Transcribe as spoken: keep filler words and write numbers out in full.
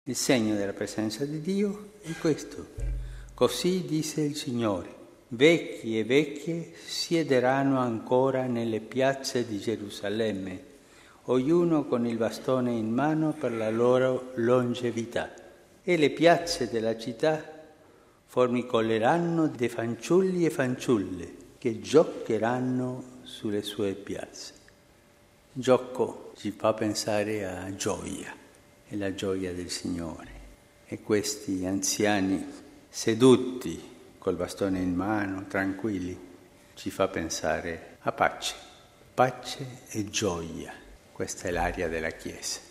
Il segno della presenza di Dio è questo. Così disse il Signore: vecchi e vecchie siederanno ancora nelle piazze di Gerusalemme, ognuno con il bastone in mano per la loro longevità. E le piazze della città formicoleranno di fanciulli e fanciulle che giocheranno sulle sue piazze. Gioco ci fa pensare a gioia, è la gioia del Signore. E questi anziani seduti col bastone in mano, tranquilli, ci fa pensare a pace, pace e gioia. Questa è l'aria della Chiesa.